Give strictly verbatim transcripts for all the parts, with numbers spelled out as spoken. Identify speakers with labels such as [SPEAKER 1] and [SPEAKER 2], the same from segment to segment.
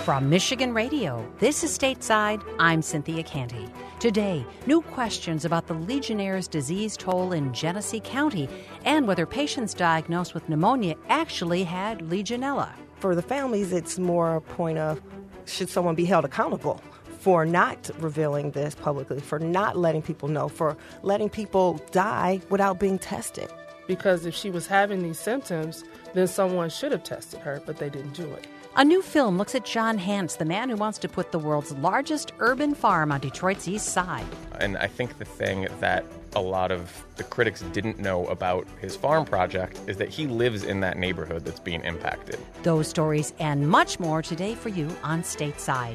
[SPEAKER 1] From Michigan Radio, this is Stateside. I'm Cynthia Canty. Today, new questions about the Legionnaire's disease toll in Genesee County and whether patients diagnosed with pneumonia actually had Legionella.
[SPEAKER 2] For the families, it's more a point of, should someone be held accountable for not revealing this publicly, for not letting people know, for letting people die without being tested?
[SPEAKER 3] Because if she was having these symptoms, then someone should have tested her, but they didn't do it.
[SPEAKER 1] A new film looks at John Hance, the man who wants to put the world's largest urban farm on Detroit's east side.
[SPEAKER 4] And I think the thing that a lot of the critics didn't know about his farm project is that he lives in that neighborhood that's being impacted.
[SPEAKER 1] Those stories and much more today for you on Stateside.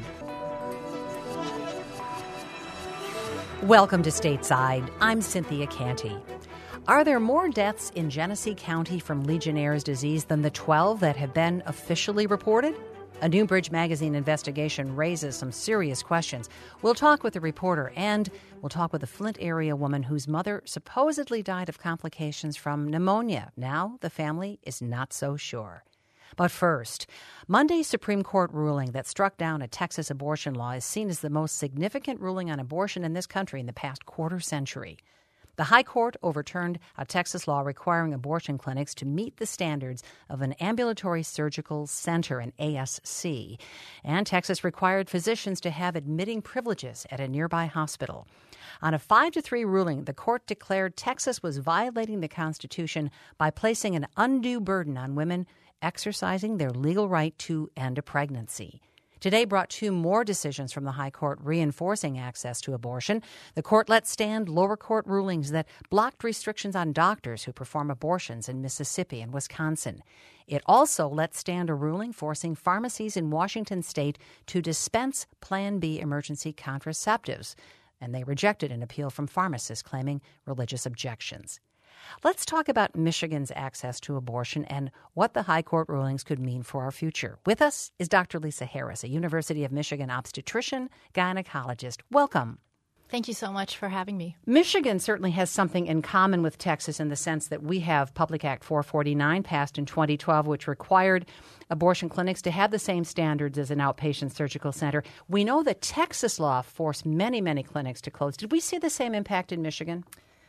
[SPEAKER 1] Welcome to Stateside. I'm Cynthia Canty. Are there more deaths in Genesee County from Legionnaire's disease than the twelve that have been officially reported? A New Bridge Magazine investigation raises some serious questions. We'll talk with the reporter, and we'll talk with a Flint area woman whose mother supposedly died of complications from pneumonia. Now the family is not so sure. But first, Monday's Supreme Court ruling that struck down a Texas abortion law is seen as the most significant ruling on abortion in this country in the past quarter century. The High Court overturned a Texas law requiring abortion clinics to meet the standards of an ambulatory surgical center, an A S C, and Texas required physicians to have admitting privileges at a nearby hospital. On a five to three ruling, the court declared Texas was violating the Constitution by placing an undue burden on women exercising their legal right to end a pregnancy. Today brought two more decisions from the High Court reinforcing access to abortion. The court let stand lower court rulings that blocked restrictions on doctors who perform abortions in Mississippi and Wisconsin. It also let stand a ruling forcing pharmacies in Washington state to dispense Plan B emergency contraceptives, and they rejected an appeal from pharmacists claiming religious objections. Let's talk about Michigan's access to abortion and what the High Court rulings could mean for our future. With us is Doctor Lisa Harris, a University of Michigan obstetrician, gynecologist. Welcome.
[SPEAKER 5] Thank you so much for having me.
[SPEAKER 1] Michigan certainly has something in common with Texas in the sense that we have Public Act four forty-nine passed in twenty twelve, which required abortion clinics to have the same standards as an outpatient surgical center. We know that Texas law forced many, many clinics to close. Did we see the same impact in Michigan?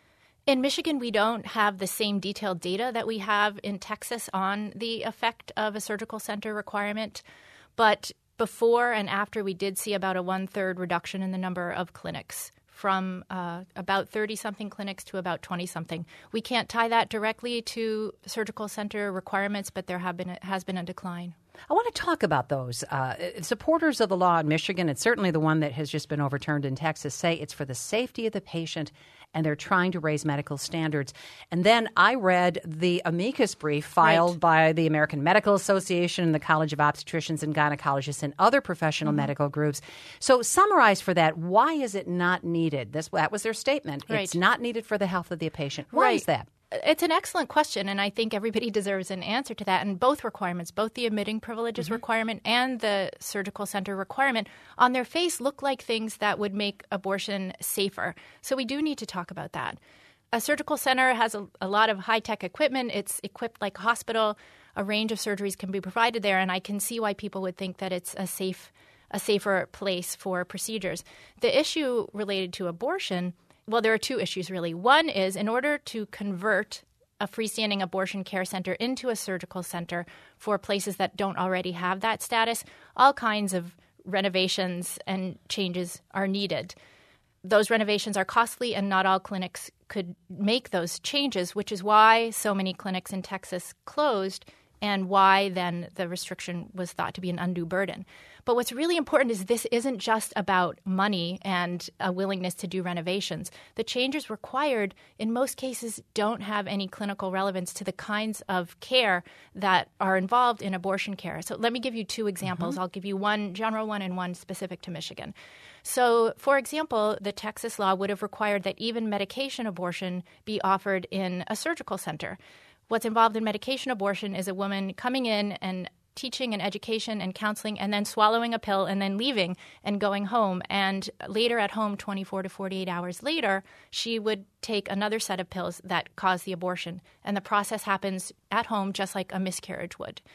[SPEAKER 5] In Michigan, we don't have the same detailed data that we have in Texas on the effect of a surgical center requirement. But before and after, we did see about a one-third reduction in the number of clinics from uh, about thirty-something clinics to about twenty-something. We can't tie that directly to surgical center requirements, but there have been a, has been a decline.
[SPEAKER 1] I want to talk about those. Uh, supporters of the law in Michigan, and certainly the one that has just been overturned in Texas, say it's for the safety of the patient and they're trying to raise medical standards. And then I read the amicus brief filed right. by the American Medical Association and the College of Obstetricians and Gynecologists and other professional mm-hmm. medical groups. So summarize for that, why is it not needed? This, that was their statement.
[SPEAKER 5] Right.
[SPEAKER 1] It's not needed for the health of the patient. Why
[SPEAKER 5] right.
[SPEAKER 1] is that?
[SPEAKER 5] It's an excellent question, and I think everybody deserves an answer to that. And both requirements, both the admitting privileges mm-hmm. requirement and the surgical center requirement, on their face look like things that would make abortion safer. So we do need to talk about that. A surgical center has a, a lot of high-tech equipment. It's equipped like a hospital. A range of surgeries can be provided there, and I can see why people would think that it's a safe, a safer place for procedures. The issue related to abortion, well, there are two issues, really. One is in order to convert a freestanding abortion care center into a surgical center for places that don't already have that status, all kinds of renovations and changes are needed. Those renovations are costly, and not all clinics could make those changes, which is why so many clinics in Texas closed and why then the restriction was thought to be an undue burden. But what's really important is this isn't just about money and a willingness to do renovations. The changes required in most cases don't have any clinical relevance to the kinds of care that are involved in abortion care. So let me give you two examples. Mm-hmm. I'll give you one general one and one specific to Michigan. So, for example, the Texas law would have required that even medication abortion be offered in a surgical center. What's involved in medication abortion is a woman coming in and teaching and education and counseling and then swallowing a pill and then leaving and going home. And later at home, twenty-four to forty-eight hours later, she would take another set of pills that cause the abortion. And the process happens at home just like a miscarriage would.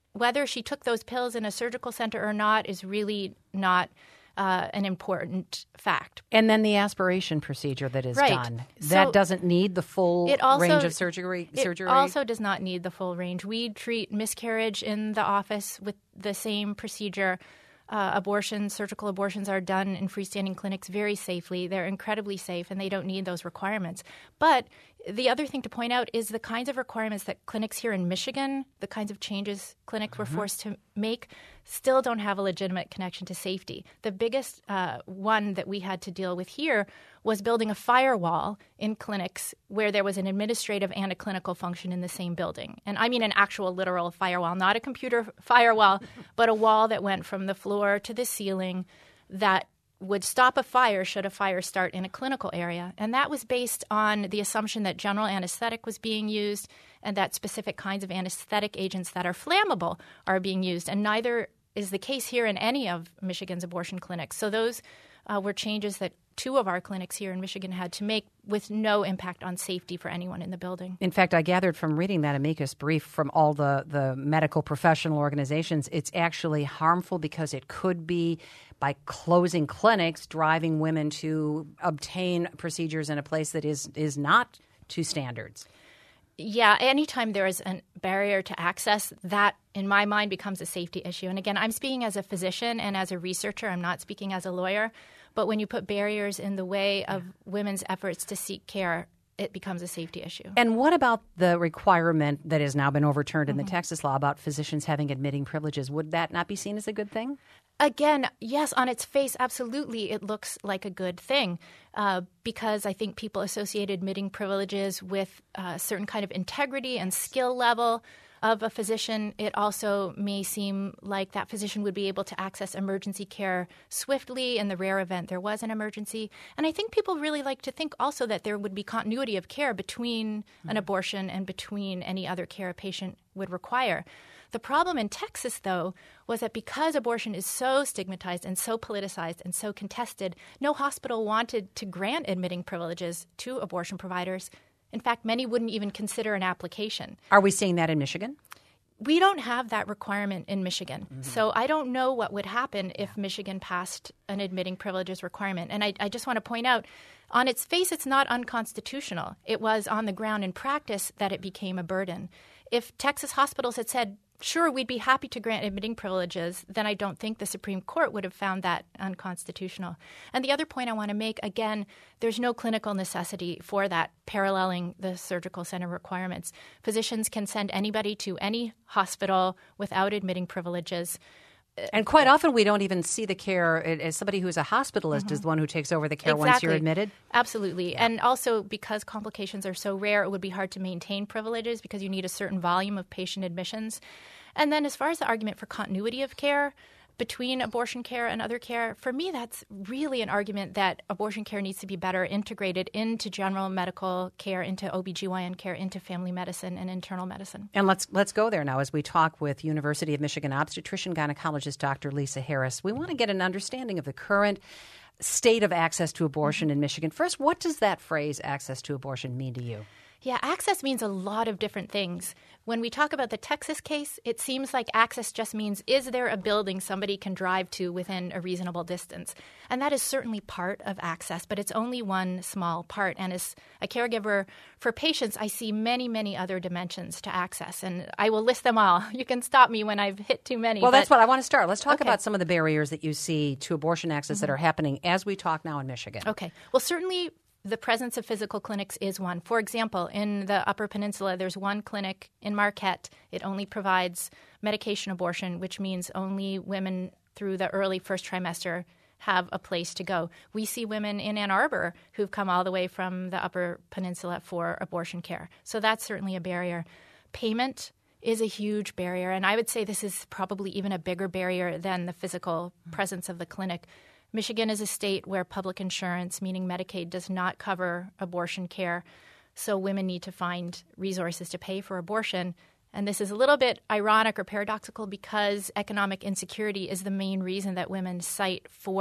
[SPEAKER 5] whether she took those pills in a surgical center or not is really not uh, an important fact.
[SPEAKER 1] And then the aspiration procedure that is
[SPEAKER 5] right.
[SPEAKER 1] done. That
[SPEAKER 5] so
[SPEAKER 1] doesn't need the full
[SPEAKER 5] it also,
[SPEAKER 1] range of surgery?
[SPEAKER 5] It
[SPEAKER 1] surgery?
[SPEAKER 5] also does not need the full range. We treat miscarriage in the office with the same procedure. Uh, abortions, surgical abortions are done in freestanding clinics very safely. They're incredibly safe, and they don't need those requirements. But the other thing to point out is the kinds of requirements that clinics here in Michigan, the kinds of changes clinics were mm-hmm. forced to make, still don't have a legitimate connection to safety. The biggest uh, one that we had to deal with here was building a firewall in clinics where there was an administrative and a clinical function in the same building. And I mean an actual literal firewall, not a computer firewall, but a wall that went from the floor to the ceiling that would stop a fire should a fire start in a clinical area. And that was based on the assumption that general anesthetic was being used and that specific kinds of anesthetic agents that are flammable are being used. And neither is the case here in any of Michigan's abortion clinics. So those uh, were changes that two of our clinics here in Michigan had to make with no impact on safety for anyone in the building.
[SPEAKER 1] In fact, I gathered from reading that amicus brief from all the, the medical professional organizations, it's actually harmful because it could be, by closing clinics, driving women to obtain procedures in a place that is is not to standards.
[SPEAKER 5] Yeah, anytime there is a barrier to access, that, in my mind, becomes a safety issue. And again, I'm speaking as a physician and as a researcher. I'm not speaking as a lawyer. But when you put barriers in the way of women's efforts to seek care, it becomes a safety issue.
[SPEAKER 1] And what about the requirement that has now been overturned mm-hmm. in the Texas law about physicians having admitting privileges? Would that not be seen as a good thing?
[SPEAKER 5] Again, yes, on its face, absolutely, it looks like a good thing uh, because I think people associate admitting privileges with a certain kind of integrity and skill level of a physician. It also may seem like that physician would be able to access emergency care swiftly in the rare event there was an emergency. And I think people really like to think also that there would be continuity of care between an abortion and between any other care a patient would require. The problem in Texas, though, was that because abortion is so stigmatized and so politicized and so contested, no hospital wanted to grant admitting privileges to abortion providers. In fact, many wouldn't even consider an application.
[SPEAKER 1] Are we seeing that in Michigan?
[SPEAKER 5] We don't have that requirement in Michigan. Mm-hmm. So I don't know what would happen if Michigan passed an admitting privileges requirement. And I, I just want to point out, on its face, it's not unconstitutional. It was on the ground in practice that it became a burden. If Texas hospitals had said, sure, we'd be happy to grant admitting privileges, then I don't think the Supreme Court would have found that unconstitutional. And the other point I want to make, again, there's no clinical necessity for that paralleling the surgical center requirements. Physicians can send anybody to any hospital without admitting privileges.
[SPEAKER 1] And quite often we don't even see the care as somebody who's a hospitalist mm-hmm. is the one who takes over the care
[SPEAKER 5] exactly.
[SPEAKER 1] once you're admitted.
[SPEAKER 5] Absolutely. Yeah. And also because complications are so rare, it would be hard to maintain privileges because you need a certain volume of patient admissions. And then as far as the argument for continuity of care between abortion care and other care, for me, that's really an argument that abortion care needs to be better integrated into general medical care, into O B G Y N care, into family medicine and internal medicine.
[SPEAKER 1] And let's let's go there now as we talk with University of Michigan obstetrician gynecologist Doctor Lisa Harris. We want to get an understanding of the current state of access to abortion mm-hmm. in Michigan. First, what does that phrase, access to abortion, mean to you?
[SPEAKER 5] Yeah, access means a lot of different things. When we talk about the Texas case, it seems like access just means, is there a building somebody can drive to within a reasonable distance? And that is certainly part of access, but it's only one small part. And as a caregiver for patients, I see many, many other dimensions to access. And I will list them all. You can stop me when I've hit too many.
[SPEAKER 1] Well,
[SPEAKER 5] but,
[SPEAKER 1] that's what I want to start. Let's talk
[SPEAKER 5] okay.
[SPEAKER 1] about some of the barriers that you see to abortion access mm-hmm. that are happening as we talk now in Michigan.
[SPEAKER 5] Okay. Well, certainly the presence of physical clinics is one. For example, in the Upper Peninsula, there's one clinic in Marquette. It only provides medication abortion, which means only women through the early first trimester have a place to go. We see women in Ann Arbor who've come all the way from the Upper Peninsula for abortion care. So that's certainly a barrier. Payment is a huge barrier, and I would say this is probably even a bigger barrier than the physical presence of the clinic. Michigan is a state where public insurance, meaning Medicaid, does not cover abortion care. So women need to find resources to pay for abortion. And this is a little bit ironic or paradoxical because economic insecurity is the main reason that women cite for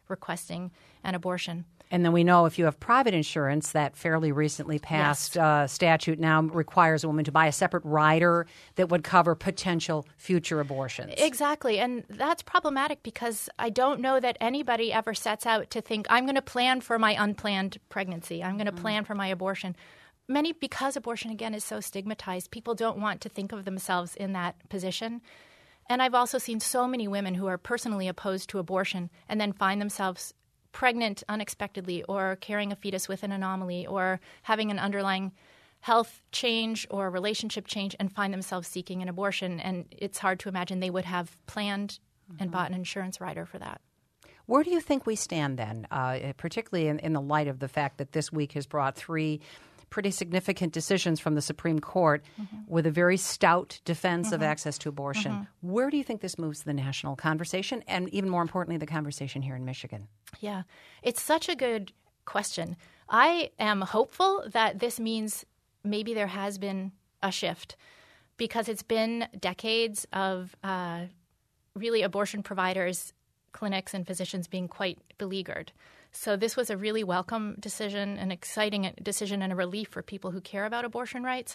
[SPEAKER 5] requesting an abortion.
[SPEAKER 1] And then we know if you have private insurance, that fairly recently passed
[SPEAKER 5] Yes.
[SPEAKER 1] uh, statute now requires a woman to buy a separate rider that would cover potential future abortions.
[SPEAKER 5] Exactly. And that's problematic because I don't know that anybody ever sets out to think, I'm going to plan for my unplanned pregnancy. I'm going to mm-hmm. plan for my abortion. Many, because abortion, again, is so stigmatized, people don't want to think of themselves in that position. And I've also seen so many women who are personally opposed to abortion and then find themselves pregnant unexpectedly or carrying a fetus with an anomaly or having an underlying health change or relationship change and find themselves seeking an abortion. And it's hard to imagine they would have planned mm-hmm. and bought an insurance rider for that.
[SPEAKER 1] Where do you think we stand then, uh, particularly in, in the light of the fact that this week has brought three pretty significant decisions from the Supreme Court mm-hmm. with a very stout defense mm-hmm. of access to abortion? Mm-hmm. Where do you think this moves the national conversation and, even more importantly, the conversation here in Michigan?
[SPEAKER 5] Yeah, it's such a good question. I am hopeful that this means maybe there has been a shift because it's been decades of uh, really abortion providers, clinics, and physicians being quite beleaguered. So this was a really welcome decision, an exciting decision, and a relief for people who care about abortion rights.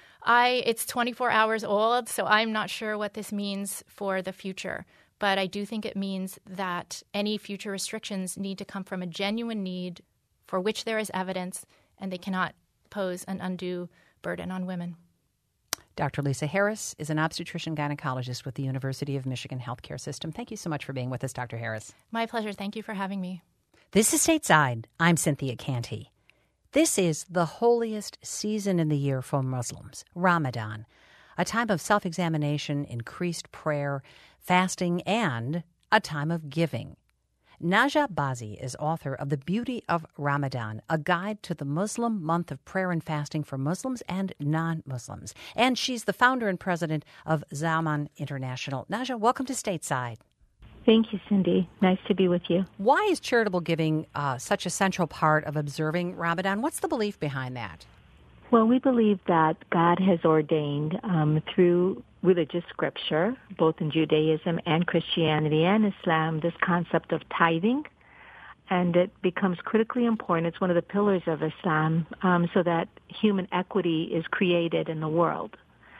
[SPEAKER 5] I it's twenty-four hours old, so I'm not sure what this means for the future. But I do think it means that any future restrictions need to come from a genuine need for which there is evidence, and they cannot pose an undue burden on women.
[SPEAKER 1] Doctor Lisa Harris is an obstetrician gynecologist with the University of Michigan Healthcare System. Thank you so much for being with us, Doctor Harris.
[SPEAKER 5] My pleasure. Thank you for having me.
[SPEAKER 1] This is Stateside. I'm Cynthia Canty. This is the holiest season in the year for Muslims, Ramadan, a time of self-examination, increased prayer, fasting, and a time of giving. Naja Bazi is author of The Beauty of Ramadan, a guide to the Muslim month of prayer and fasting for Muslims and non-Muslims. And she's the founder and president of Zaman International. Naja, welcome to Stateside.
[SPEAKER 6] Thank you, Cindy. Nice to be with you.
[SPEAKER 1] Why is charitable giving uh, such a central part of observing Ramadan? What's the belief behind that?
[SPEAKER 6] Well, we believe that God has ordained um, through religious scripture, both in Judaism and Christianity and Islam, this concept of tithing. And it becomes critically important. It's one of the pillars of Islam, um, so that human equity is created in the world.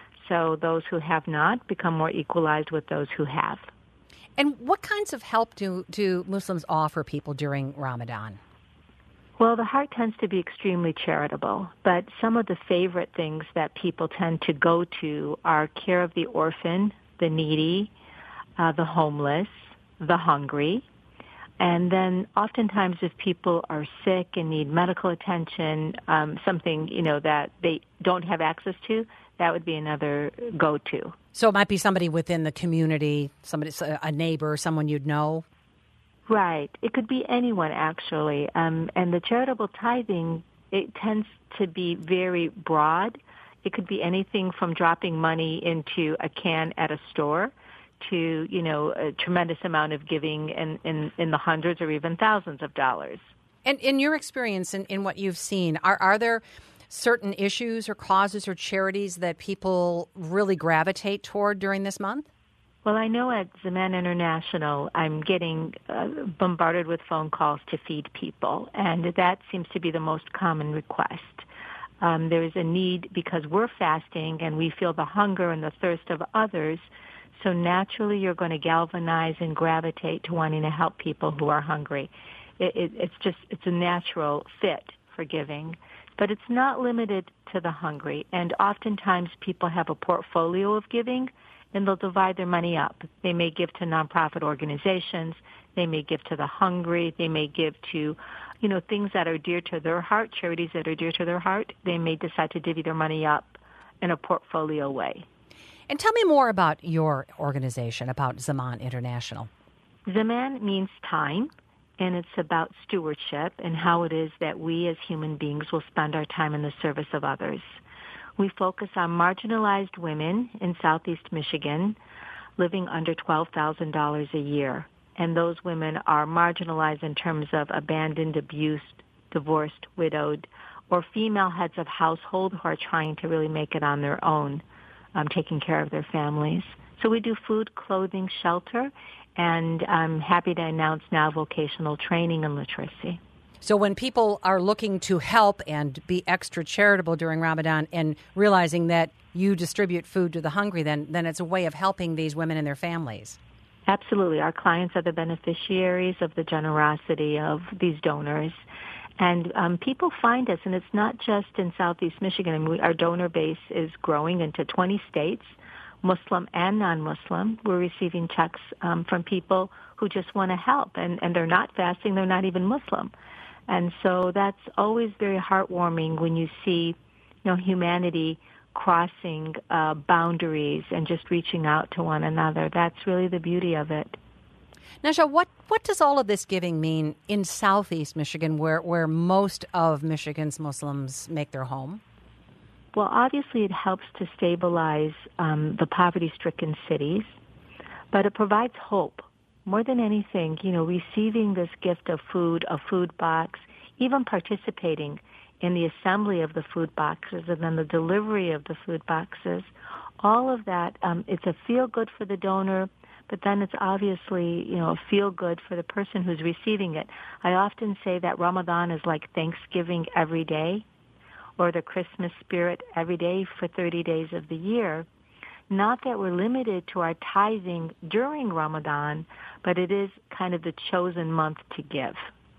[SPEAKER 6] So those who have not become more equalized with those who have.
[SPEAKER 1] And what kinds of help do, do Muslims offer people during Ramadan?
[SPEAKER 6] Well, the heart tends to be extremely charitable, but some of the favorite things that people tend to go to are care of the orphan, the needy, uh, the homeless, the hungry. And then oftentimes if people are sick and need medical attention, um, something, you know, that they don't have access to, that would be another go-to.
[SPEAKER 1] So it might be somebody within the community, somebody, a neighbor, someone you'd know?
[SPEAKER 6] Right. It could be anyone, actually. Um, and the charitable tithing, it tends to be very broad. It could be anything from dropping money into a can at a store to, you know, a tremendous amount of giving in, in, in the hundreds or even thousands of dollars.
[SPEAKER 1] And in your experience, in, in what you've seen, are, are there certain issues or causes or charities that people really gravitate toward during this month?
[SPEAKER 6] Well, I know at Zaman International, I'm getting uh, bombarded with phone calls to feed people, and that seems to be the most common request. Um, there is a need because we're fasting and we feel the hunger and the thirst of others, so naturally you're going to galvanize and gravitate to wanting to help people who are hungry. It, it, it's just, it's a natural fit for giving. But it's not limited to the hungry, and oftentimes people have a portfolio of giving, and they'll divide their money up. They may give to nonprofit organizations. They may give to the hungry. They may give to, you know, things that are dear to their heart, charities that are dear to their heart. They may decide to divvy their money up in a portfolio way.
[SPEAKER 1] And tell me more about your organization, about Zaman International.
[SPEAKER 6] Zaman means time, and it's about stewardship and how it is that we as human beings will spend our time in the service of others. We focus on marginalized women in southeast Michigan living under twelve thousand dollars a year. And those women are marginalized in terms of abandoned, abused, divorced, widowed, or female heads of household who are trying to really make it on their own, um, taking care of their families. So we do food, clothing, shelter, and I'm happy to announce now vocational training and literacy.
[SPEAKER 1] So when people are looking to help and be extra charitable during Ramadan and realizing that you distribute food to the hungry, then then it's a way of helping these women and their families.
[SPEAKER 6] Absolutely. Our clients are the beneficiaries of the generosity of these donors. And um, people find us, and it's not just in Southeast Michigan. I mean, we, our donor base is growing into twenty states, Muslim and non-Muslim. We're receiving checks um, from people who just want to help, and, and they're not fasting, they're not even Muslim. And so that's always very heartwarming when you see, you know, humanity crossing uh, boundaries and just reaching out to one another. That's really the beauty of it.
[SPEAKER 1] Najah, what, what does all of this giving mean in Southeast Michigan, where, where most of Michigan's Muslims make their home?
[SPEAKER 6] Well, obviously it helps to stabilize um, the poverty-stricken cities, but it provides hope. More than anything, you know, receiving this gift of food, a food box, even participating in the assembly of the food boxes and then the delivery of the food boxes, all of that, um, it's a feel-good for the donor, but then it's obviously, you know, a feel-good for the person who's receiving it. I often say that Ramadan is like Thanksgiving every day, or the Christmas spirit every day for thirty days of the year. Not that we're limited to our tithing during Ramadan, but it is kind of the chosen month to give.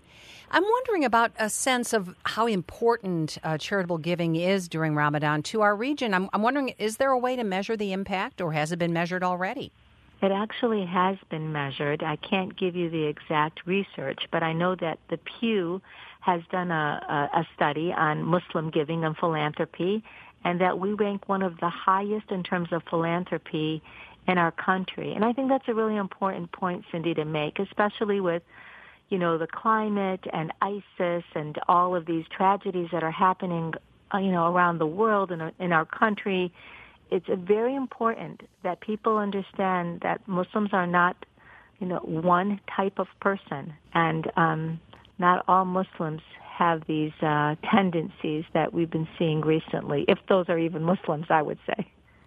[SPEAKER 1] I'm wondering about a sense of how important uh, charitable giving is during Ramadan to our region. I'm, I'm wondering, is there a way to measure the impact, or has it been measured already?
[SPEAKER 6] It actually has been measured. I can't give you the exact research, but I know that the Pew has done a, a, a study on Muslim giving and philanthropy, and that we rank one of the highest in terms of philanthropy in our country. And I think that's a really important point, Cindy, to make, especially with, you know, the climate and ISIS and all of these tragedies that are happening, uh, you know, around the world and in our country. It's very important that people understand that Muslims are not, you know, one type of person, and um, not all Muslims have these uh, tendencies that we've been seeing recently, if those are even Muslims, I would say.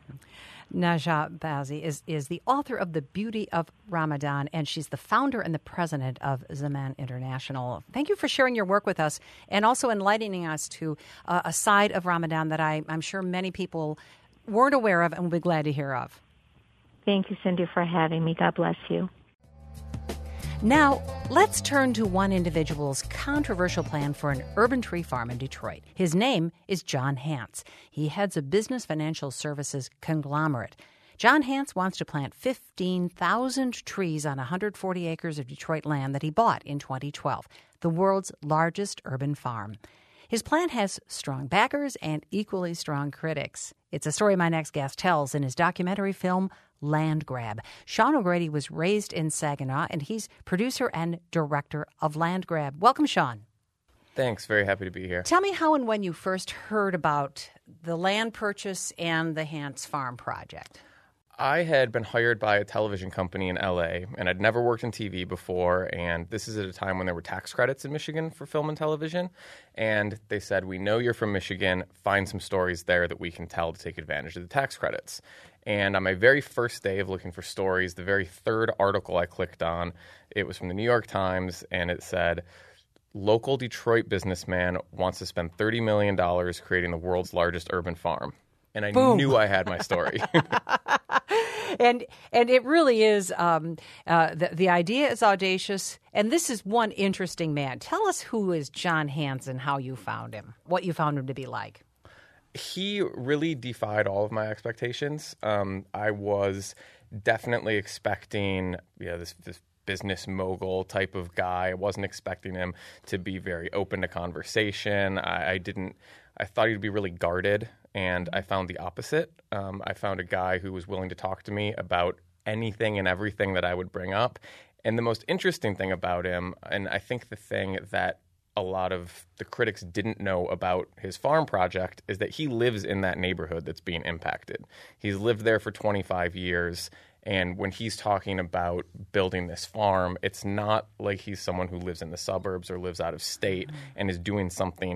[SPEAKER 1] Najah Bazzi is, is the author of The Beauty of Ramadan, and she's the founder and the president of Zaman International. Thank you for sharing your work with us and also enlightening us to uh, a side of Ramadan that I, I'm sure many people weren't aware of and will be glad to hear of.
[SPEAKER 6] Thank you, Cindy, for having me. God bless you.
[SPEAKER 1] Now, let's turn to one individual's controversial plan for an urban tree farm in Detroit. His name is John Hance. He heads a business financial services conglomerate. John Hance wants to plant fifteen thousand trees on one hundred forty acres of Detroit land that he bought in twenty twelve, the world's largest urban farm. His plan has strong backers and equally strong critics. It's a story my next guest tells in his documentary film, Land Grab. Sean O'Grady was raised in Saginaw, and he's producer and director of Land Grab. Welcome, Sean.
[SPEAKER 4] Thanks. Very happy to be here.
[SPEAKER 1] Tell me how and when you first heard about the land purchase and the Hance Farm project.
[SPEAKER 4] I had been hired by a television company in L A, and I'd never worked in T V before, and this is at a time when there were tax credits in Michigan for film and television, and they said, we know you're from Michigan, find some stories there that we can tell to take advantage of the tax credits. And on my very first day of looking for stories, the very third article I clicked on, it was from the New York Times, and it said, local Detroit businessman wants to spend thirty million dollars creating the world's largest urban farm. And I
[SPEAKER 1] Boom.
[SPEAKER 4] knew I had my story.
[SPEAKER 1] and and it really is, um, uh, the, the idea is audacious, and this is one interesting man. Tell us who is John Hance and how you found him, what you found him to be like.
[SPEAKER 4] He really defied all of my expectations. Um, I was definitely expecting, you know, this, this business mogul type of guy. I wasn't expecting him to be very open to conversation. I, I didn't. I thought he'd be really guarded, and I found the opposite. Um, I found a guy who was willing to talk to me about anything and everything that I would bring up. And the most interesting thing about him, and I think the thing that a lot of the critics didn't know about his farm project, is that he lives in that neighborhood that's being impacted. He's lived there for twenty-five years, and when he's talking about building this farm, it's not like he's someone who lives in the suburbs or lives out of state mm-hmm. and is doing something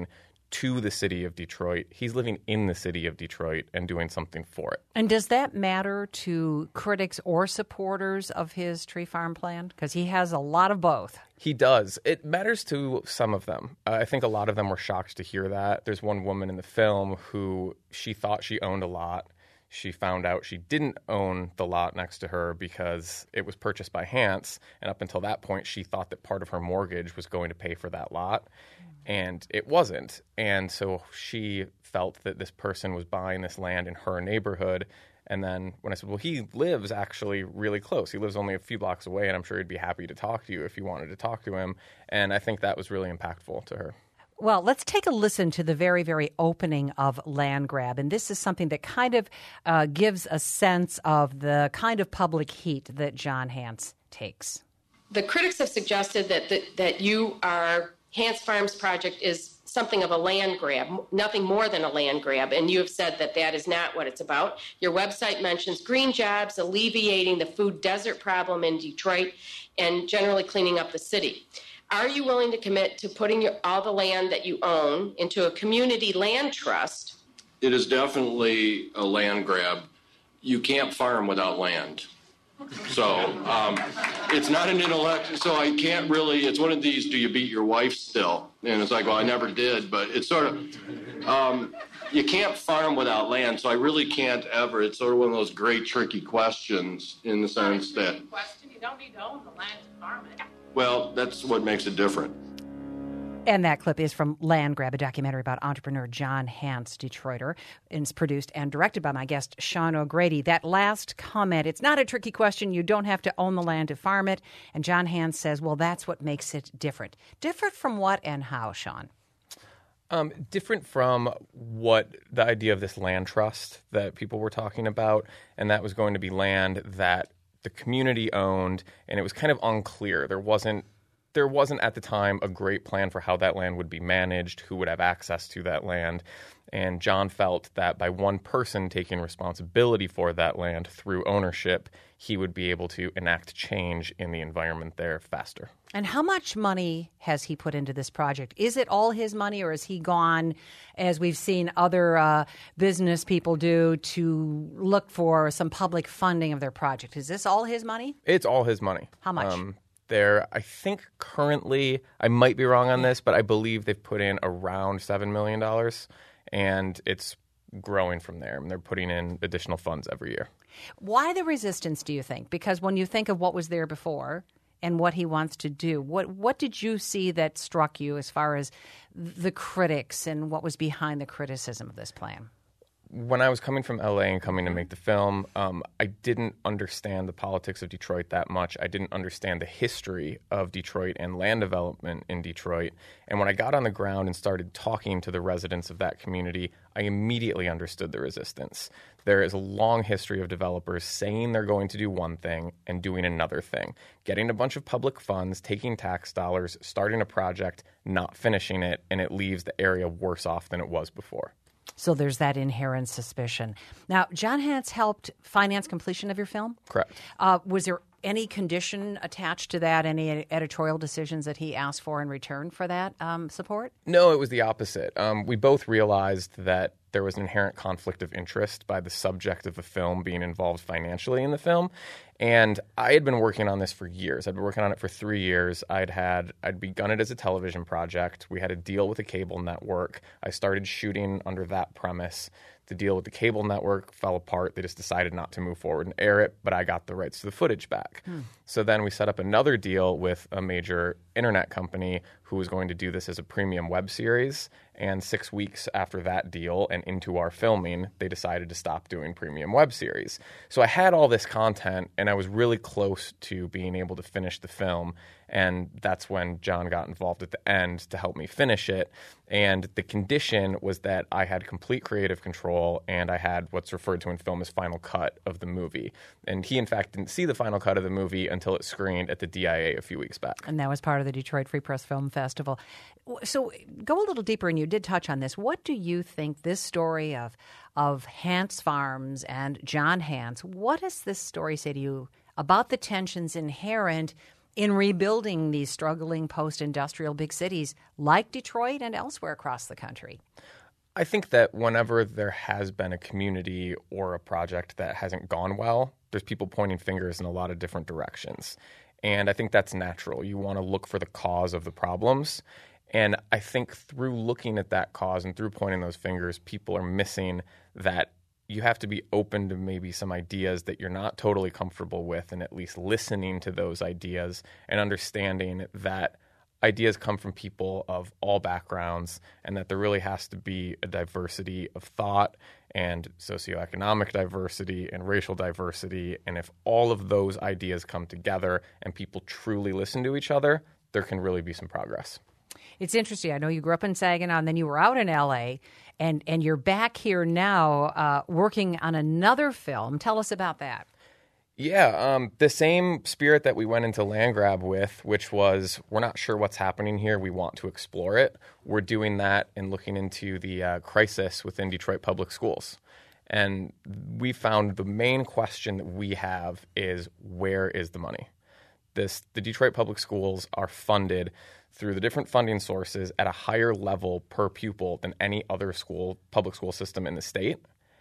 [SPEAKER 4] to the city of Detroit. He's living in the city of Detroit and doing something for it.
[SPEAKER 1] And does that matter to critics or supporters of his tree farm plan? Because he has a lot of both.
[SPEAKER 4] He does. It matters to some of them. Uh, I think a lot of them were shocked to hear that. There's one woman in the film who she thought she owned a lot. She found out she didn't own the lot next to her because it was purchased by Hance. And up until that point, she thought that part of her mortgage was going to pay for that lot. And it wasn't. And so she felt that this person was buying this land in her neighborhood. And then when I said, well, he lives actually really close. He lives only a few blocks away, and I'm sure he'd be happy to talk to you if you wanted to talk to him. And I think that was really impactful to her.
[SPEAKER 1] Well, let's take a listen to the very, very opening of Land Grab. And this is something that kind of uh, gives a sense of the kind of public heat that John Hance takes.
[SPEAKER 7] The critics have suggested that the, that you are, Hance Farms project is something of a land grab, nothing more than a land grab, and you have said that that is not what it's about. Your website mentions green jobs, alleviating the food desert problem in Detroit, and generally cleaning up the city. Are you willing to commit to putting your, all the land that you own into a community land trust?
[SPEAKER 8] It is definitely a land grab. You can't farm without land. So um, it's not an intellect, so I can't really, it's one of these, do you beat your wife still? And it's like, well, I never did, but it's sort of, um, you can't farm without land, so I really can't ever, it's sort of one of those great tricky questions in the sense that...
[SPEAKER 7] Question, you don't need to own the land to farm it.
[SPEAKER 8] Well, that's what makes it different.
[SPEAKER 1] And that clip is from Land Grab, a documentary about entrepreneur John Hance, Detroiter. It's produced and directed by my guest, Sean O'Grady. That last comment, it's not a tricky question. You don't have to own the land to farm it. And John Hance says, well, that's what makes it different. Different from what and how, Sean?
[SPEAKER 4] Um, different from what the idea of this land trust that people were talking about. And that was going to be land that the community owned. And it was kind of unclear. There wasn't There wasn't at the time a great plan for how that land would be managed, who would have access to that land. And John felt that by one person taking responsibility for that land through ownership, he would be able to enact change in the environment there faster.
[SPEAKER 1] And how much money has he put into this project? Is it all his money, or has he gone, as we've seen other uh, business people do, to look for some public funding of their project? Is this all his money?
[SPEAKER 4] It's all his money.
[SPEAKER 1] How much?
[SPEAKER 4] Um, There, I think currently, I might be wrong on this, but I believe they've put in around seven million dollars, and it's growing from there. And they're putting in additional funds every year.
[SPEAKER 1] Why the resistance, do you think? Because when you think of what was there before and what he wants to do, what what did you see that struck you as far as the critics and what was behind the criticism of this plan?
[SPEAKER 4] When I was coming from L A and coming to make the film, um, I didn't understand the politics of Detroit that much. I didn't understand the history of Detroit and land development in Detroit. And when I got on the ground and started talking to the residents of that community, I immediately understood the resistance. There is a long history of developers saying they're going to do one thing and doing another thing, getting a bunch of public funds, taking tax dollars, starting a project, not finishing it, and it leaves the area worse off than it was before.
[SPEAKER 1] So there's that inherent suspicion. Now, John Hance helped finance completion of your film?
[SPEAKER 4] Correct.
[SPEAKER 1] Uh, was there any condition attached to that, any editorial decisions that he asked for in return for that um, support?
[SPEAKER 4] No, it was the opposite. Um, we both realized that there was an inherent conflict of interest by the subject of the film being involved financially in the film. And I had been working on this for years. I'd been working on it for three years. I'd had I'd begun it as a television project. We had a deal with a cable network. I started shooting under that premise. The deal with the cable network fell apart. They just decided not to move forward and air it, but I got the rights to the footage back. Hmm. So then we set up another deal with a major internet company who was going to do this as a premium web series. And six weeks after that deal and into our filming, they decided to stop doing premium web series. So I had all this content, and I was really close to being able to finish the film. And that's when John got involved at the end to help me finish it. And the condition was that I had complete creative control, and I had what's referred to in film as final cut of the movie. And he, in fact, didn't see the final cut of the movie until it screened at the D I A a few weeks back.
[SPEAKER 1] And that was part of the Detroit Free Press Film Festival. So go a little deeper, and you did touch on this. What do you think this story of of Hance Farms and John Hance, what does this story say to you about the tensions inherent in rebuilding these struggling post-industrial big cities like Detroit and elsewhere across the country?
[SPEAKER 4] I think that whenever there has been a community or a project that hasn't gone well, there's people pointing fingers in a lot of different directions. And I think that's natural. You want to look for the cause of the problems. And I think through looking at that cause and through pointing those fingers, people are missing that you have to be open to maybe some ideas that you're not totally comfortable with, and at least listening to those ideas and understanding that ideas come from people of all backgrounds, and that there really has to be a diversity of thought and socioeconomic diversity and racial diversity. And if all of those ideas come together and people truly listen to each other, there can really be some progress.
[SPEAKER 1] It's interesting. I know you grew up in Saginaw, and then you were out in L A, and, and you're back here now uh, working on another film. Tell us about that.
[SPEAKER 4] Yeah, um, the same spirit that we went into Land Grab with, which was we're not sure what's happening here. We want to explore it. We're doing that and looking into the uh, crisis within Detroit Public Schools. And we found the main question that we have is, where is the money? This, the Detroit Public Schools are funded through the different funding sources at a higher level per pupil than any other school, public school system in the state.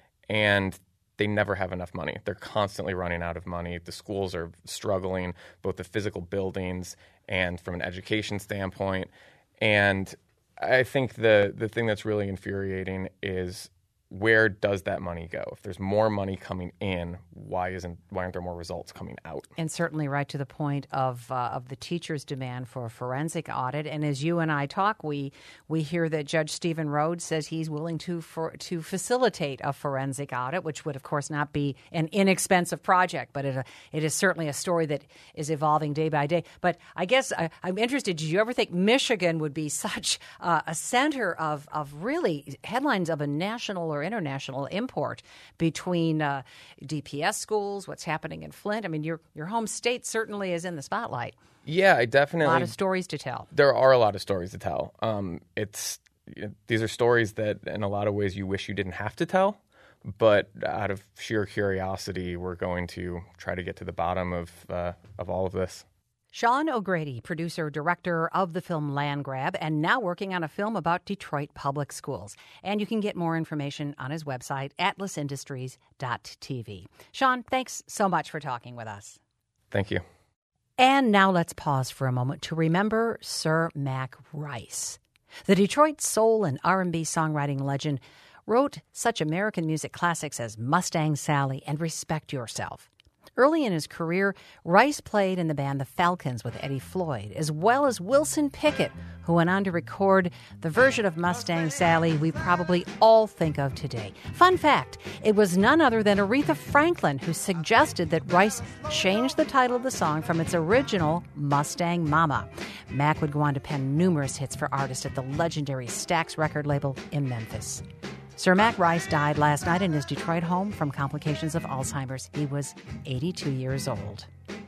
[SPEAKER 4] And they never have enough money. They're constantly running out of money. The schools are struggling, both the physical buildings and from an education standpoint. And I think the the thing that's really infuriating is, where does that money go? If there's more money coming in, why isn't why aren't there more results coming out?
[SPEAKER 1] And certainly right to the point of uh, of the teachers' demand for a forensic audit. And as you and I talk, we we hear that Judge Stephen Rhodes says he's willing to for, to facilitate a forensic audit, which would, of course, not be an inexpensive project, but it, uh, it is certainly a story that is evolving day by day. But I guess I, I'm interested, did you ever think Michigan would be such uh, a center of, of really headlines of a national or international import between uh, D P S schools, what's happening in Flint? I mean, your your home state certainly is in the spotlight.
[SPEAKER 4] Yeah, I definitely.
[SPEAKER 1] A lot of stories to tell.
[SPEAKER 4] There are a lot of stories to tell. Um, it's these are stories that, in a lot of ways, you wish you didn't have to tell, but out of sheer curiosity, we're going to try to get to the bottom of uh, of all of this.
[SPEAKER 1] Sean O'Grady, producer, director of the film Land Grab, and now working on a film about Detroit Public Schools. And you can get more information on his website, atlas industries dot t v. Sean, thanks so much for talking with us.
[SPEAKER 4] Thank you.
[SPEAKER 1] And now let's pause for a moment to remember Sir Mac Rice. The Detroit soul and R and B songwriting legend wrote such American music classics as Mustang Sally and Respect Yourself. Early in his career, Rice played in the band The Falcons with Eddie Floyd, as well as Wilson Pickett, who went on to record the version of Mustang Sally we probably all think of today. Fun fact, it was none other than Aretha Franklin who suggested that Rice change the title of the song from its original Mustang Mama. Mac would go on to pen numerous hits for artists at the legendary Stax record label in Memphis. Sir Mac Rice died last night in his Detroit home from complications of Alzheimer's. He was eighty-two years old.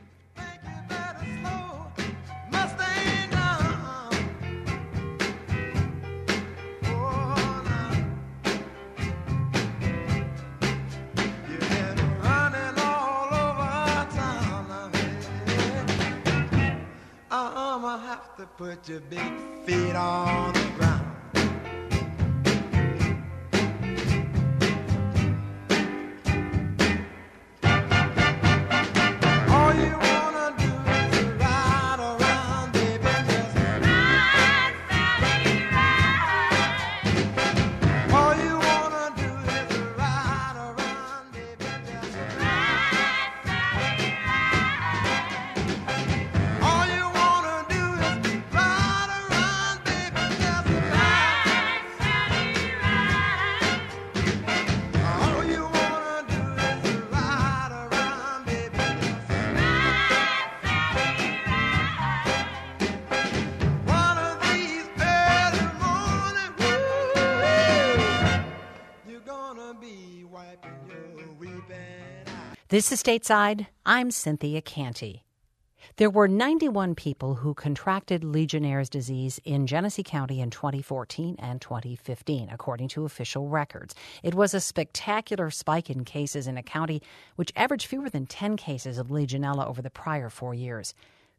[SPEAKER 9] I'ma have to put your big feet on the ground.
[SPEAKER 1] This is Stateside. I'm Cynthia Canty. There were ninety-one people who contracted Legionnaire's disease in Genesee County in twenty fourteen and twenty fifteen, according to official records. It was a spectacular spike in cases in a county which averaged fewer than ten cases of Legionella over the prior four years.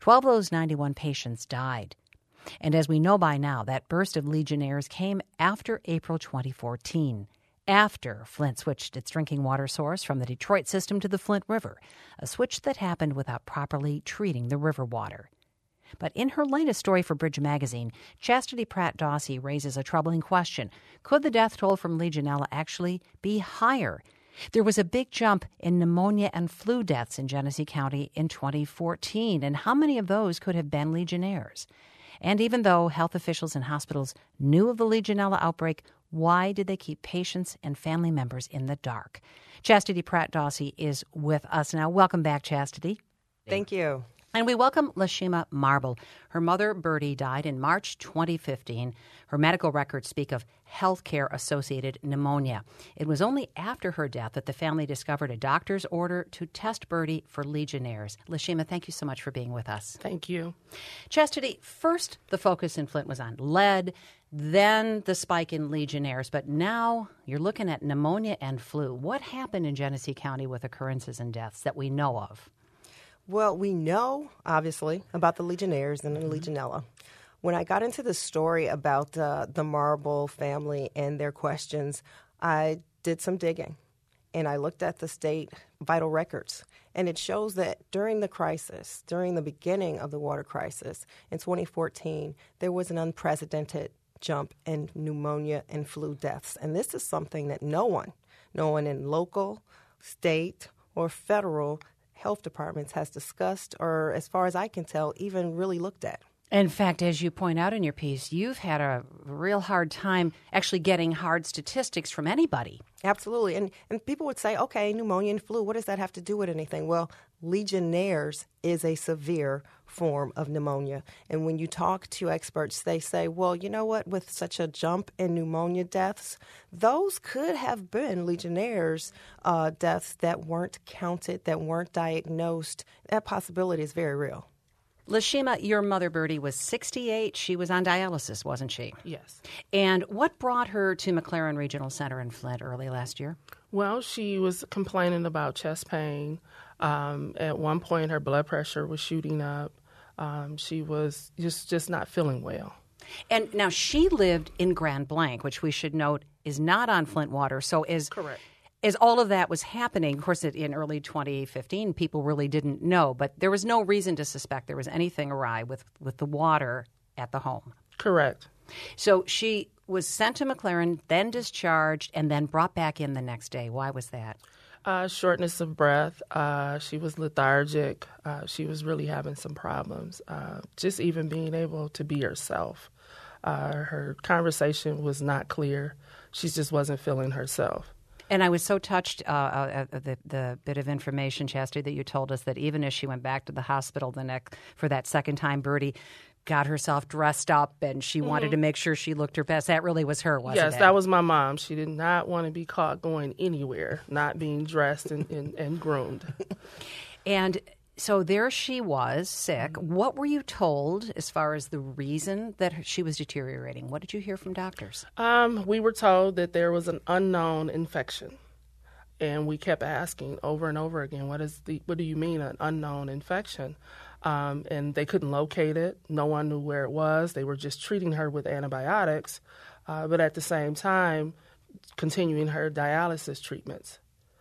[SPEAKER 1] twelve of those ninety-one patients died. And as we know by now, that burst of Legionnaires came after April twenty fourteen, after Flint switched its drinking water source from the Detroit system to the Flint River, a switch that happened without properly treating the river water. But in her latest story for Bridge Magazine, Chastity Pratt Dawsey raises a troubling question. Could the death toll from Legionella actually be higher? There was a big jump in pneumonia and flu deaths in Genesee County in twenty fourteen, and how many of those could have been Legionnaires? And even though health officials and hospitals knew of the Legionella outbreak, why did they keep patients and family members in the dark? Chastity Pratt Dawsey is with us now. Welcome back, Chastity.
[SPEAKER 2] Thank you.
[SPEAKER 1] And we welcome Lashima Marble. Her mother, Bertie, died in March twenty fifteen. Her medical records speak of healthcare-associated pneumonia. It was only after her death that the family discovered a doctor's order to test Bertie for Legionnaires. Lashima, thank you so much for being with us.
[SPEAKER 3] Thank you.
[SPEAKER 1] Chastity, first the focus in Flint was on lead, then the spike in Legionnaires, but now you're looking at pneumonia and flu. What happened in Genesee County with occurrences and deaths that we know of?
[SPEAKER 2] Well, we know, obviously, about the Legionnaires and the Legionella. When I got into the story about uh, the Marble family and their questions, I did some digging, and I looked at the state vital records. And it shows that during the crisis, during the beginning of the water crisis in twenty fourteen, there was an unprecedented jump in pneumonia and flu deaths. And this is something that no one, no one in local, state, or federal health departments has discussed or, as far as I can tell, even really looked at.
[SPEAKER 1] In fact, as you point out in your piece, you've had a real hard time actually getting hard statistics from anybody.
[SPEAKER 2] Absolutely. And and people would say, okay, pneumonia and flu, what does that have to do with anything? Well, Legionnaires is a severe form of pneumonia. And when you talk to experts, they say, well, you know what, with such a jump in pneumonia deaths, those could have been Legionnaires uh, deaths that weren't counted, that weren't diagnosed. That possibility is very real.
[SPEAKER 1] Lashima, your mother, Bertie, was sixty-eight. She was on dialysis, wasn't she?
[SPEAKER 3] Yes.
[SPEAKER 1] And what brought her to McLaren Regional Center in Flint early last year?
[SPEAKER 3] Well, she was complaining about chest pain. Um, at one point, her blood pressure was shooting up. Um, she was just, just not feeling well.
[SPEAKER 1] And now she lived in Grand Blanc, which we should note is not on Flint water. So is
[SPEAKER 3] correct.
[SPEAKER 1] As all of that was happening, of course, in early twenty fifteen, people really didn't know, but there was no reason to suspect there was anything awry with, with the water at the home.
[SPEAKER 3] Correct.
[SPEAKER 1] So she was sent to McLaren, then discharged, and then brought back in the next day. Why was that?
[SPEAKER 3] Uh, shortness of breath. Uh, she was lethargic. Uh, she was really having some problems. Uh, just even being able to be herself. Uh, her conversation was not clear. She just wasn't feeling herself.
[SPEAKER 1] And I was so touched, uh, uh, the, the bit of information, Chastity, that you told us that even as she went back to the hospital the next, for that second time, Bertie got herself dressed up and she mm-hmm. wanted to make sure she looked her best. That really was her, wasn't
[SPEAKER 3] yes,
[SPEAKER 1] it?
[SPEAKER 3] Yes, that was my mom. She did not want to be caught going anywhere, not being dressed and, and, and groomed.
[SPEAKER 1] And so there she was, sick. What were you told as far as the reason that she was deteriorating? What did you hear from doctors?
[SPEAKER 3] Um, we were told that there was an unknown infection. And we kept asking over and over again, what is the? What do you mean, an unknown infection? Um, and they couldn't locate it. No one knew where it was. They were just treating her with antibiotics, uh, but at the same time, continuing her dialysis treatments.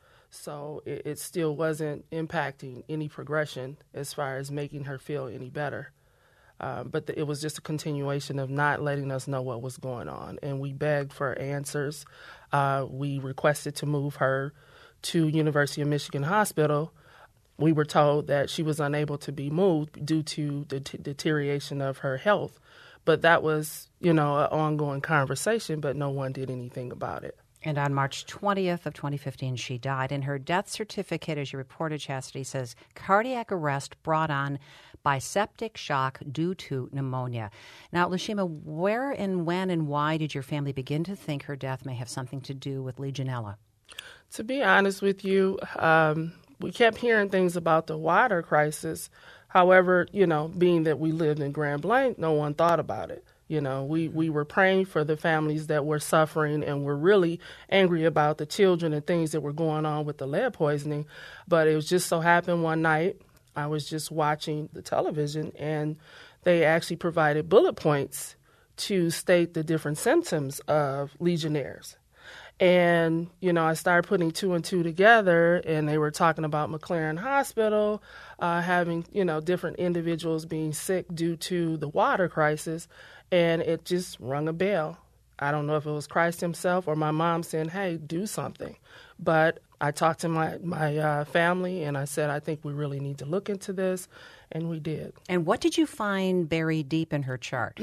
[SPEAKER 3] So it, it still wasn't impacting any progression as far as making her feel any better. Um, but the, it was just a continuation of not letting us know what was going on. And we begged for answers. Uh, we requested to move her to University of Michigan Hospital. We were told that she was unable to be moved due to the t- deterioration of her health. But that was, you know, an ongoing conversation, but no one did anything about it.
[SPEAKER 1] And on March twentieth of twenty fifteen, she died. And her death certificate, as you reported, Chastity, says cardiac arrest brought on by septic shock due to pneumonia. Now, Lashima, where and when and why did your family begin to think her death may have something to do with Legionella?
[SPEAKER 3] To be honest with you, um, we kept hearing things about the water crisis. However, you know, being that we lived in Grand Blanc, no one thought about it. You know, we, we were praying for the families that were suffering and were really angry about the children and things that were going on with the lead poisoning. But it was just so happened one night, I was just watching the television, and they actually provided bullet points to state the different symptoms of Legionnaires. And, you know, I started putting two and two together, and they were talking about McLaren Hospital uh, having, you know, different individuals being sick due to the water crisis, and it just rung a bell. I don't know if it was Christ himself or my mom saying, hey, do something. But I talked to my, my uh, family, and I said, I think we really need to look into this, and we did.
[SPEAKER 1] And what did you find buried deep in her chart?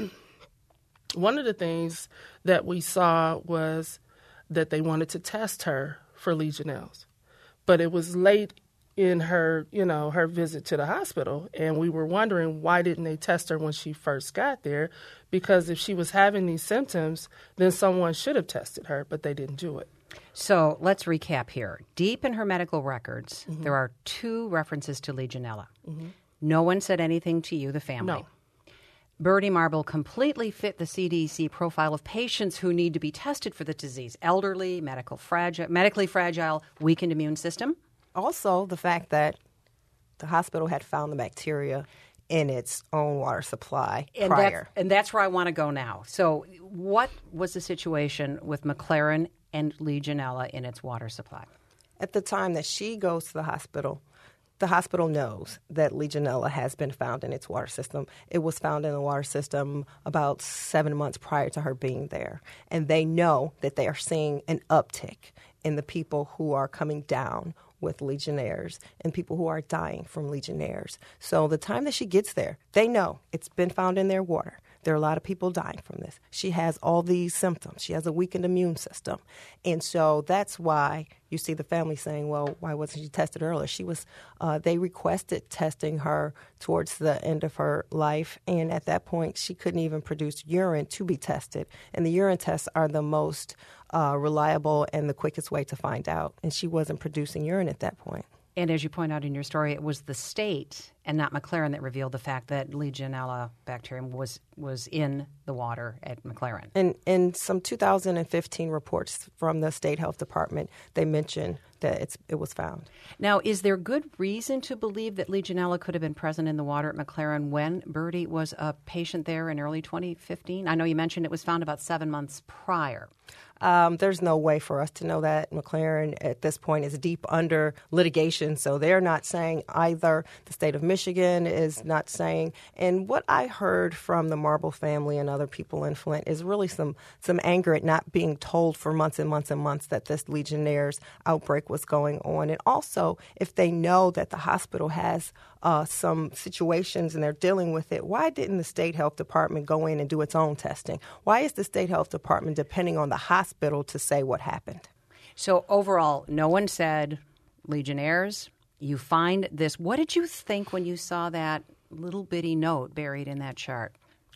[SPEAKER 3] One of the things that we saw was that they wanted to test her for Legionnaires. But it was late in her, you know, her visit to the hospital, and we were wondering why didn't they test her when she first got there? Because if she was having these symptoms, then someone should have tested her, but they didn't do it.
[SPEAKER 1] So let's recap here. Deep in her medical records, mm-hmm. there are two references to Legionella. Mm-hmm. No one said anything to you, the family.
[SPEAKER 3] No.
[SPEAKER 1] Birdie Marble completely fit the C D C profile of patients who need to be tested for the disease. Elderly, medical fragile, medically fragile, weakened immune system.
[SPEAKER 2] Also, the fact that the hospital had found the bacteria in its own water supply
[SPEAKER 1] and
[SPEAKER 2] prior.
[SPEAKER 1] That's, and that's where I want to go now. So what was the situation with McLaren and Legionella in its water supply?
[SPEAKER 2] At the time that she goes to the hospital, the hospital knows that Legionella has been found in its water system. It was found in the water system about seven months prior to her being there. And they know that they are seeing an uptick in the people who are coming down with Legionnaires and people who are dying from Legionnaires. So the time that she gets there, they know it's been found in their water. There are a lot of people dying from this. She has all these symptoms. She has a weakened immune system. And so that's why you see the family saying, well, why wasn't she tested earlier? She was, uh, they requested testing her towards the end of her life. And at that point, she couldn't even produce urine to be tested. And the urine tests are the most uh, reliable and the quickest way to find out. And she wasn't producing urine at that point.
[SPEAKER 1] And as you point out in your story, it was the state and not McLaren that revealed the fact that Legionella bacterium was was in the water at McLaren.
[SPEAKER 2] And in some two thousand fifteen reports from the State Health Department, they mentioned that it's, it was found.
[SPEAKER 1] Now, is there good reason to believe that Legionella could have been present in the water at McLaren when Birdie was a patient there in early twenty fifteen? I know you mentioned it was found about seven months prior.
[SPEAKER 2] Um, there's no way for us to know that. McLaren at this point is deep under litigation, so they're not saying either. The state of Michigan is not saying. And what I heard from the Marble family and other people in Flint is really some, some anger at not being told for months and months and months that this Legionnaires outbreak was going on. And also, if they know that the hospital has uh, some situations and they're dealing with it, why didn't the State Health Department go in and do its own testing? Why is the State Health Department depending on the hospital to say what happened?
[SPEAKER 1] So overall, no one said Legionnaires. You find this. What did you think when you saw that little bitty note buried in that chart?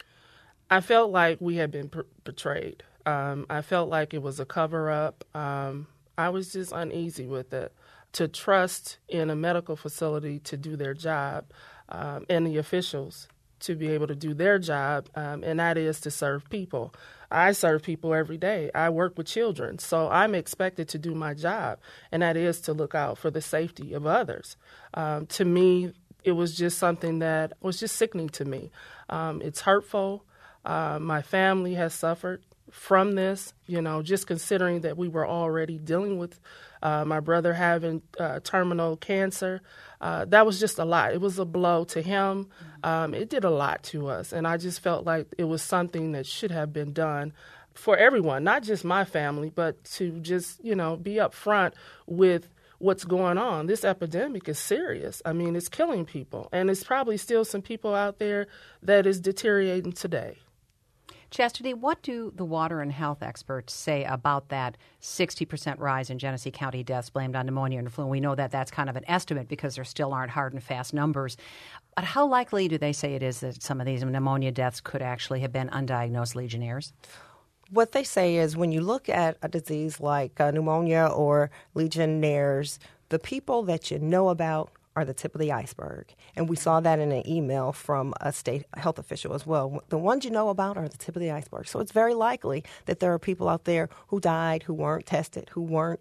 [SPEAKER 3] I felt like we had been per- betrayed. Um, I felt like it was a cover-up. Um, I was just uneasy with it. To trust in a medical facility to do their job um, and the officials to be able to do their job, um, and that is to serve people. I serve people every day. I work with children, so I'm expected to do my job, and that is to look out for the safety of others. Um, to me, it was just something that was just sickening to me. Um, it's hurtful. Uh, my family has suffered from this, you know, just considering that we were already dealing with uh, my brother having uh, terminal cancer. Uh, that was just a lot. It was a blow to him. Um, it did a lot to us. And I just felt like it was something that should have been done for everyone, not just my family, but to just, you know, be upfront with what's going on. This epidemic is serious. I mean, it's killing people. And it's probably still some people out there that is deteriorating today.
[SPEAKER 1] Chastity, what do the water and health experts say about that sixty percent rise in Genesee County deaths blamed on pneumonia and flu? We know that that's kind of an estimate because there still aren't hard and fast numbers. But how likely do they say it is that some of these pneumonia deaths could actually have been undiagnosed Legionnaires?
[SPEAKER 2] What they say is when you look at a disease like uh, pneumonia or Legionnaires, the people that you know about are the tip of the iceberg. And we saw that in an email from a state health official as well. The ones you know about are the tip of the iceberg. So it's very likely that there are people out there who died, who weren't tested, who weren't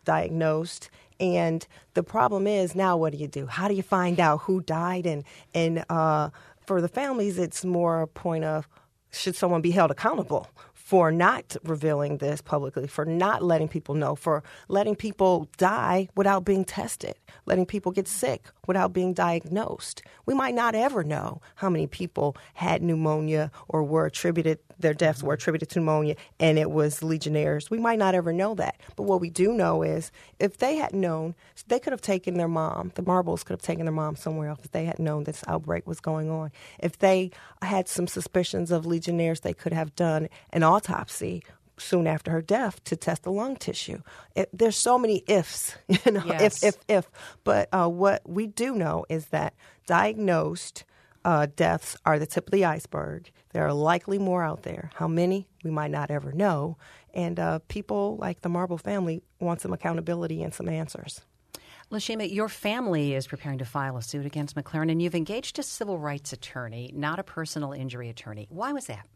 [SPEAKER 2] diagnosed. And the problem is now, what do you do? How do you find out who died? And, and uh, for the families, it's more a point of, should someone be held accountable for not revealing this publicly, for not letting people know, for letting people die without being tested, letting people get sick without being diagnosed? We might not ever know how many people had pneumonia or were attributed, their deaths were attributed to pneumonia, and it was Legionnaires. We might not ever know that. But what we do know is if they had known, they could have taken their mom, the Marbles could have taken their mom somewhere else if they had known this outbreak was going on. If they had some suspicions of Legionnaires, they could have done an autopsy soon after her death to test the lung tissue. It, there's so many ifs, you know,
[SPEAKER 1] yes.
[SPEAKER 2] if, if, if. But uh, what we do know is that diagnosed uh, deaths are the tip of the iceberg. There are likely more out there. How many? We might not ever know. And uh, people like the Marble family want some accountability and some answers.
[SPEAKER 1] Lashima, your family is preparing to file a suit against McLaren, and you've engaged a civil rights attorney, not a personal injury attorney. Why was that?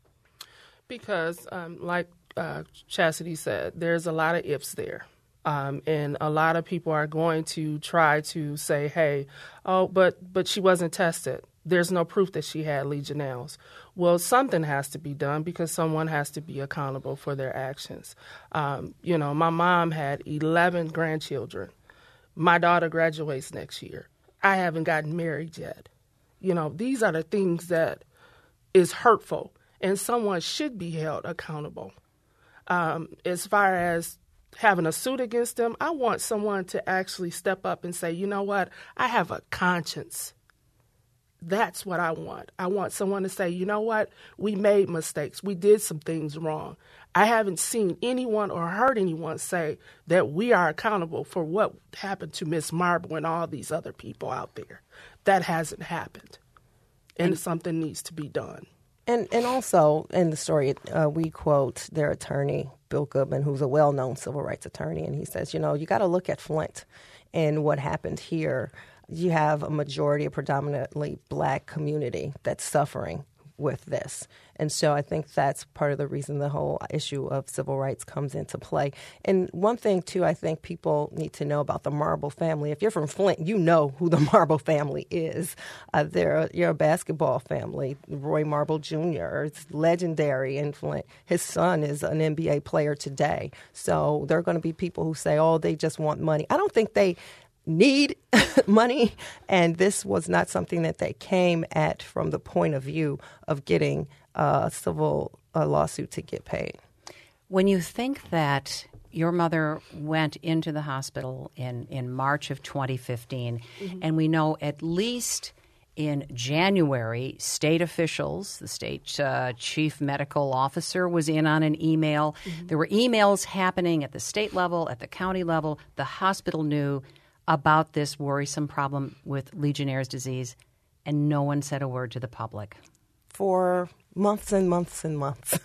[SPEAKER 3] Because, um, like uh, Chastity said, there's a lot of ifs there. Um, and a lot of people are going to try to say, hey, oh, but but she wasn't tested. There's no proof that she had Legionnaires. Well, something has to be done because someone has to be accountable for their actions. Um, you know, my mom had eleven grandchildren. My daughter graduates next year. I haven't gotten married yet. You know, these are the things that is hurtful, and someone should be held accountable. Um, as far as having a suit against them, I want someone to actually step up and say, you know what, I have a conscience. That's what I want. I want someone to say, you know what, we made mistakes. We did some things wrong. I haven't seen anyone or heard anyone say that we are accountable for what happened to Miss Marble and all these other people out there. That hasn't happened. And, and something needs to be done.
[SPEAKER 2] And and also in the story, uh, we quote their attorney, Bill Goodman, who's a well-known civil rights attorney, and he says, you know, you got to look at Flint and what happened here. You have a majority, a predominantly black community that's suffering with this. And so I think that's part of the reason the whole issue of civil rights comes into play. And one thing, too, I think people need to know about the Marble family. If you're from Flint, you know who the Marble family is. Uh, they're you're a basketball family. Roy Marble Junior is legendary in Flint. His son is an N B A player today. So there are going to be people who say, oh, they just want money. I don't think they need money, and this was not something that they came at from the point of view of getting a civil uh, lawsuit to get paid.
[SPEAKER 1] When you think that your mother went into the hospital in, in March of twenty fifteen, mm-hmm. and we know at least in January, state officials, the state uh, chief medical officer was in on an email. Mm-hmm. There were emails happening at the state level, at the county level. The hospital knew about this worrisome problem with Legionnaire's disease, and no one said a word to the public.
[SPEAKER 2] For months and months and months.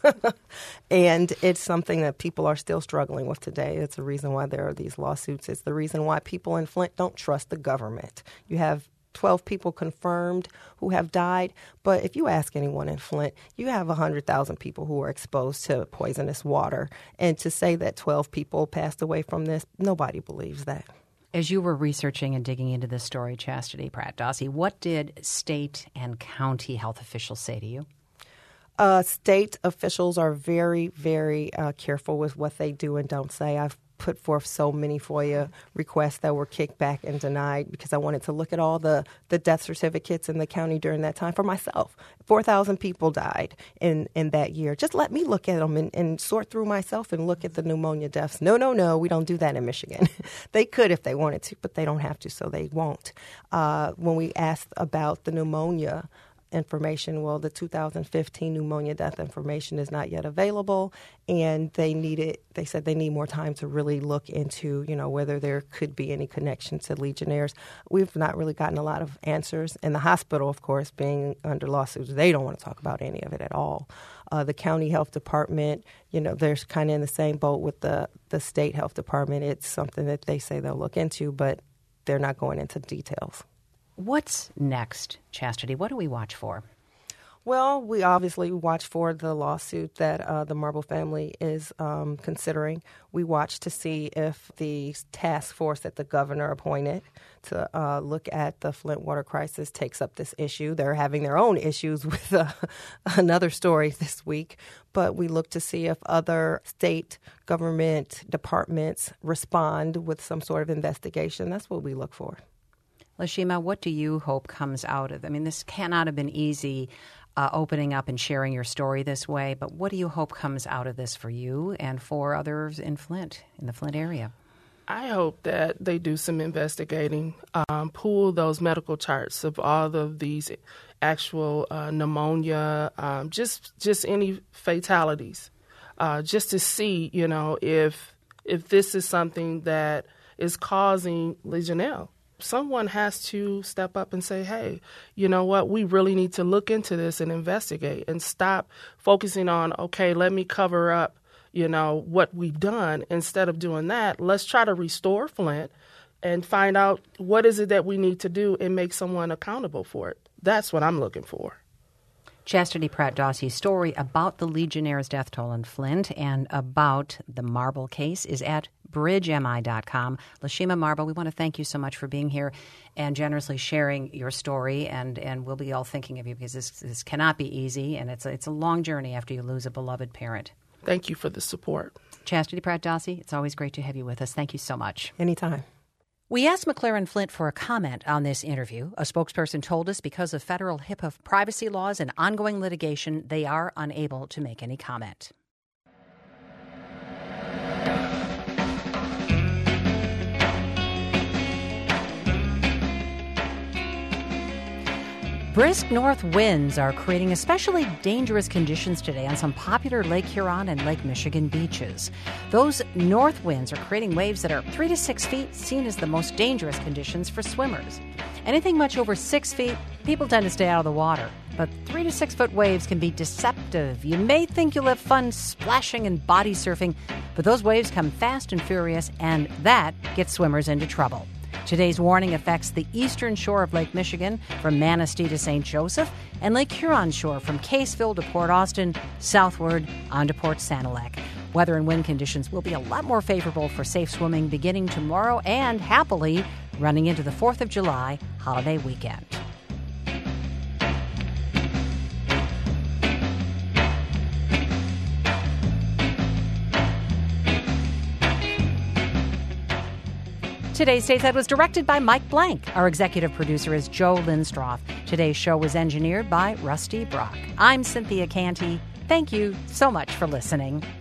[SPEAKER 2] And it's something that people are still struggling with today. It's the reason why there are these lawsuits. It's the reason why people in Flint don't trust the government. You have twelve people confirmed who have died, but if you ask anyone in Flint, you have one hundred thousand people who are exposed to poisonous water. And to say that twelve people passed away from this, nobody believes that.
[SPEAKER 1] As you were researching and digging into this story, Chastity Pratt-Dossi, what did state and county health officials say to you?
[SPEAKER 2] Uh, state officials are very, very uh, careful with what they do and don't say. I've put forth so many FOIA requests that were kicked back and denied because I wanted to look at all the, the death certificates in the county during that time for myself. four thousand people died in, in that year. Just let me look at them and, and sort through myself and look at the pneumonia deaths. No, no, no, we don't do that in Michigan. They could if they wanted to, but they don't have to, so they won't. Uh, when we asked about the pneumonia information, well, the two thousand fifteen pneumonia death information is not yet available, and they needed, they said they need more time to really look into, you know, whether there could be any connection to Legionnaires. We've not really gotten a lot of answers. And the hospital, of course, being under lawsuits, they don't want to talk about any of it at all. Uh, the county health department, you know, they're kind of in the same boat with the, the state health department. It's something that they say they'll look into, but they're not going into details.
[SPEAKER 1] What's next, Chastity? What do we watch for?
[SPEAKER 2] Well, we obviously watch for the lawsuit that uh, the Marble family is um, considering. We watch to see if the task force that the governor appointed to uh, look at the Flint water crisis takes up this issue. They're having their own issues with uh, another story this week, but we look to see if other state government departments respond with some sort of investigation. That's what we look for.
[SPEAKER 1] Lashima, what do you hope comes out of it? I mean, this cannot have been easy uh, opening up and sharing your story this way, but what do you hope comes out of this for you and for others in Flint, in the Flint area?
[SPEAKER 3] I hope that they do some investigating, um, pull those medical charts of all of these actual uh, pneumonia, um, just just any fatalities, uh, just to see, you know, if if this is something that is causing Legionella. Someone has to step up and say, hey, you know what, we really need to look into this and investigate and stop focusing on, okay, let me cover up, you know, what we've done. Instead of doing that, let's try to restore Flint and find out what is it that we need to do and make someone accountable for it. That's what I'm looking for.
[SPEAKER 1] Chastity Pratt Dossie's story about the Legionnaire's death toll in Flint and about the Marble case is at bridge m i dot com. Lashima Marble, we want to thank you so much for being here and generously sharing your story, and, and we'll be all thinking of you because this this cannot be easy, and it's a, it's a long journey after you lose a beloved parent.
[SPEAKER 3] Thank you for the support.
[SPEAKER 1] Chastity Pratt Dossie, it's always great to have you with us. Thank you so much.
[SPEAKER 2] Anytime.
[SPEAKER 1] We asked McLaren Flint for a comment on this interview. A spokesperson told us because of federal HIPAA privacy laws and ongoing litigation, they are unable to make any comment. Brisk north winds are creating especially dangerous conditions today on some popular Lake Huron and Lake Michigan beaches. Those north winds are creating waves that are three to six feet, seen as the most dangerous conditions for swimmers. Anything much over six feet, people tend to stay out of the water. But three to six foot waves can be deceptive. You may think you'll have fun splashing and body surfing, but those waves come fast and furious, and that gets swimmers into trouble. Today's warning affects the eastern shore of Lake Michigan from Manistee to Saint Joseph and Lake Huron shore from Caseville to Port Austin, southward onto Port Sanilac. Weather and wind conditions will be a lot more favorable for safe swimming beginning tomorrow and, happily, running into the fourth of July holiday weekend. Today's Stateside was directed by Mike Blank. Our executive producer is Joe Lindstroth. Today's show was engineered by Rusty Brock. I'm Cynthia Canty. Thank you so much for listening.